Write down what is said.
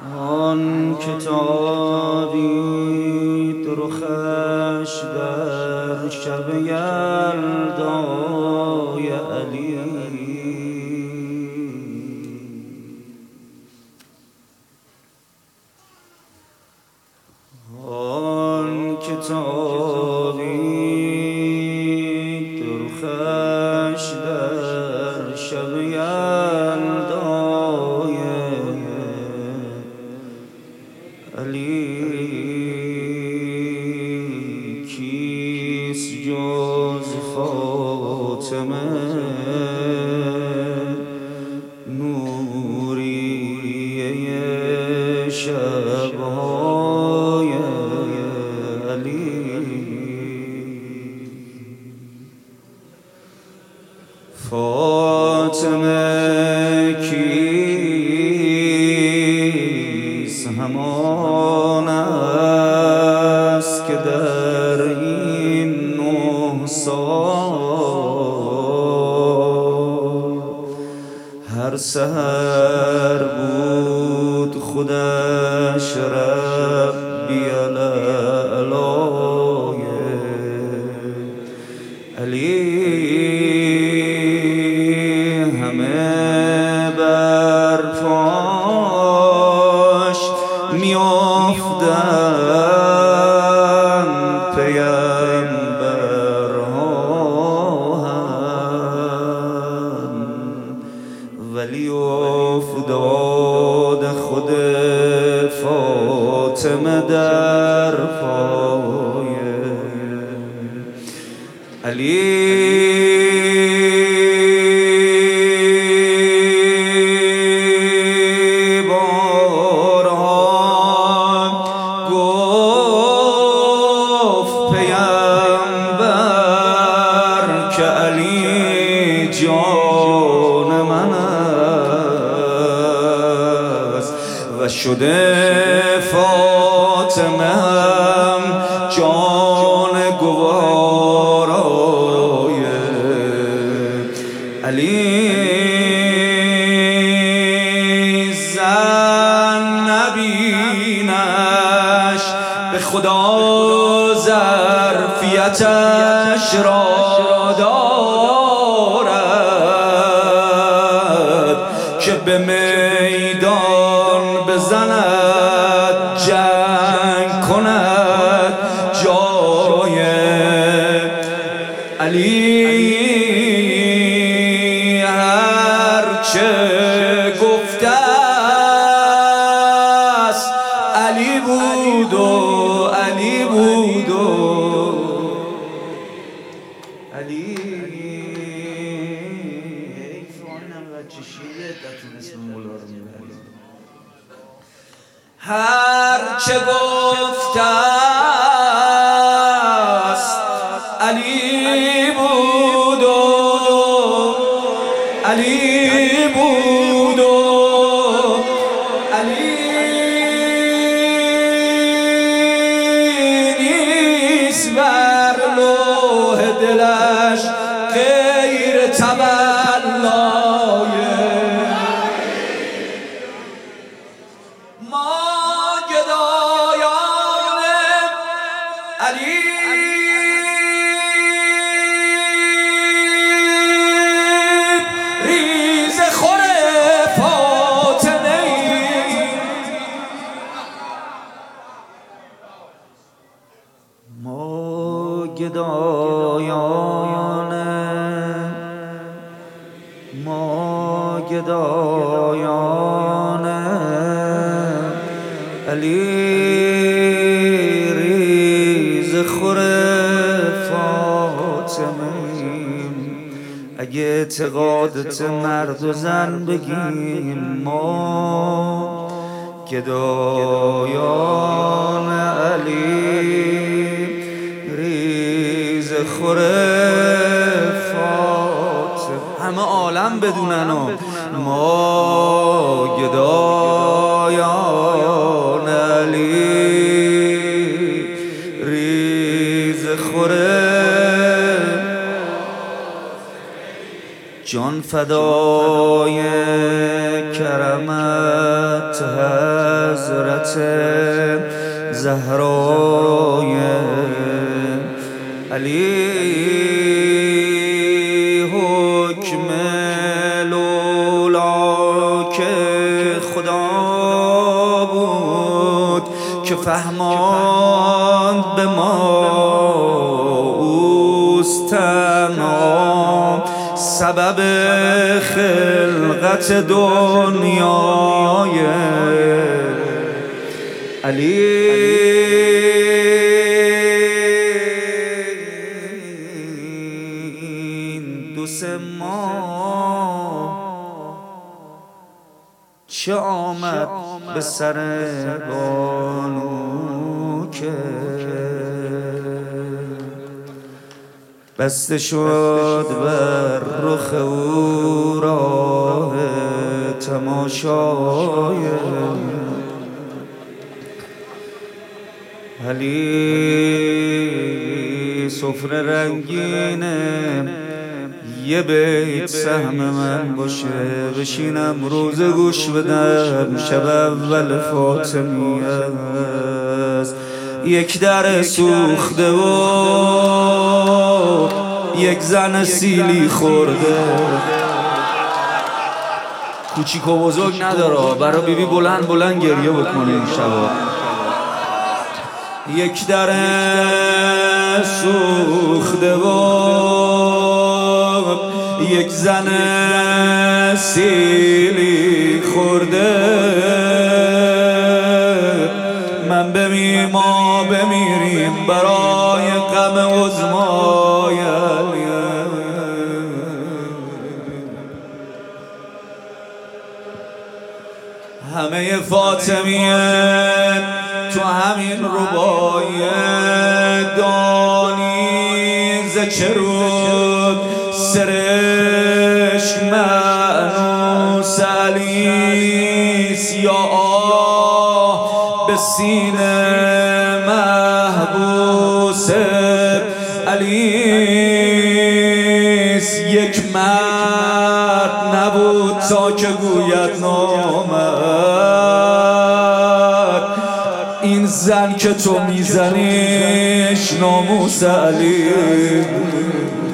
آن کتابی درخش در شب یلدای علی، آن کتابی درخش در شب یلدای علی، کیست جز فاطمه نوریه شبهای علی. فاطمه کیست؟ همان است که در این 9 سال هر سحر بود خودش ربی العلای علی. همه بر پاش میافتند پیمبرها هم، ولی افتاد خود فاطمه در پای علی. جان من است و شده فاطمه هم جان گوارای علی. زن نبینش به خدا ظرفیتش را که به میدان بزند، جنگ کند جای علی. هرچه گفته است علی بود و علی بود و علی. هر چه گفته است علی بود و علی بود و علی. نیست بر لوح دلش غیر تولای ما گدایان علی. ریز خور فاطمه ما گدایان، ما گدایان علی. ریز خور فاطمه اگه اعتقادت مرد و زن بگیم، ما گدایان علی. ریز خور فاطمه همه عالم بدونن و ما گدایان علی. ریز خوره جان فدای کرمت حضرت زهرای علی حکم لولا که خدا بود که فهماند به ما اوست تنها سبب خلقت دنیای علی دو سه ماه چه آمد به سر بانو که بسته شد بر رخ او راه تماشای علی سفره رنگینه یه بیت سهم من باشه بشینم روزه گوش بدم شب اول فاطمیه است یک در سوخته و یک زن سیلی خورده کوچیک و بزرگ نداره برای بیبی بلند بلند گریه بکنه این شبا یک در سوخته و یک زن سیلی خورده من ما بمیریم برای غم عظمای همه فاطمیه تو همین ربای دانی ز چه رود سرش مأنوس علیس یا آه به سینه محبوس علیس یک مرد نبود تا که گوید نامرد این زن که تو میزنیش ناموس علی